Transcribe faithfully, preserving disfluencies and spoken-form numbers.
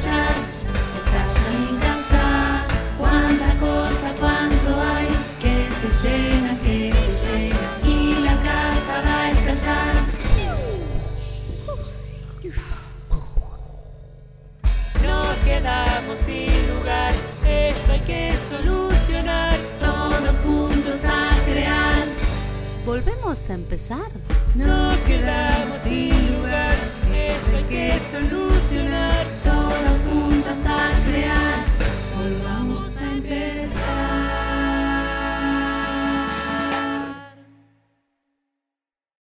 estallar, estalla mi casa. Cuánta cosa, cuánto hay, que se llena, que se llena, y la casa va a estallar. Nos quedamos sin lugar, esto hay que solucionar. Todos juntos a crear. ¿Volvemos a empezar? Nos quedamos sin lugar.